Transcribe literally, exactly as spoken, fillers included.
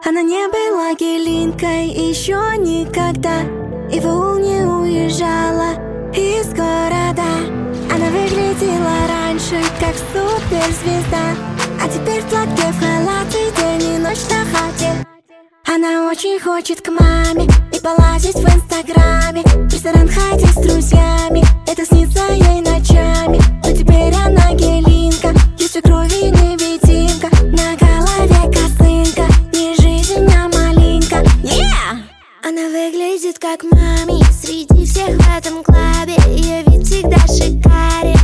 Она не была гелинкой еще никогда, и в аул не уезжала из города. Она выглядела раньше как суперзвезда, а теперь в платке, в халате, день и ночь на хате. Она очень хочет к маме и полазить в инстаграме, в ресторан ходить с друзьями, это снится ей ночами. Но теперь она гелинка, есть в крови невидимка, на голове косынка, не жизнь, а малинка. Yeah! Она выглядит как мами среди всех в этом клабе, ее вид всегда шикарен.